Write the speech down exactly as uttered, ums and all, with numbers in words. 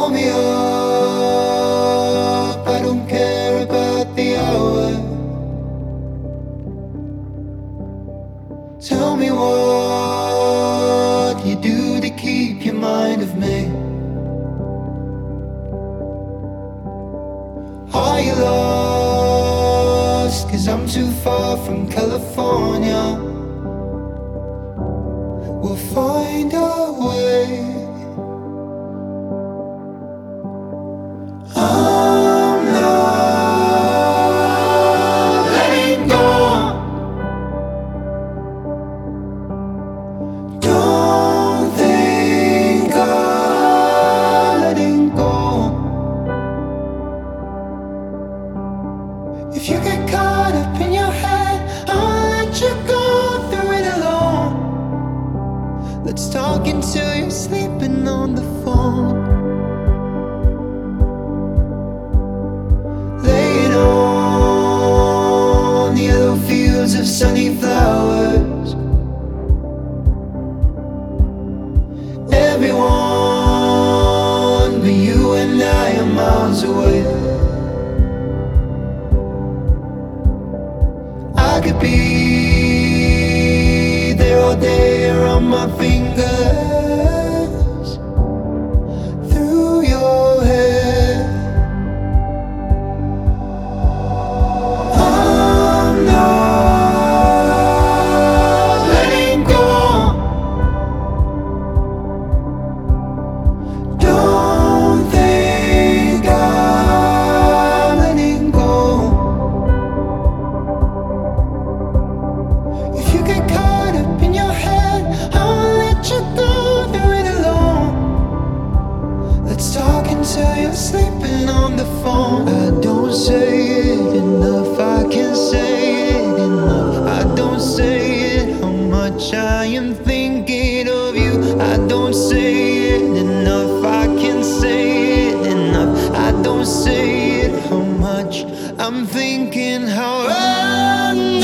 Call me up, I don't care about the hour. Tell me what you do to keep your mind off me. Are you lost? Cause I'm too far from California. We'll find a way. I'm not letting go. Don't think I'm letting go. If you get caught up in your head, I'll let you go through it alone. Let's talk until you're sleeping on the phone. Laying on the yellow fields of sunny flowers. Everyone but you and I are miles away. I could be there all day around my fingers, through your hair. I'm not letting go. Don't think I'm letting go. If you get caught up in your head, I'll let you go through it alone. Let's talk until you're sleeping on the phone. I don't say it enough, I can't say it enough. I don't say it how much I am thinking of you. I don't say it enough, I can't say it enough. I don't say it how much I'm thinking how I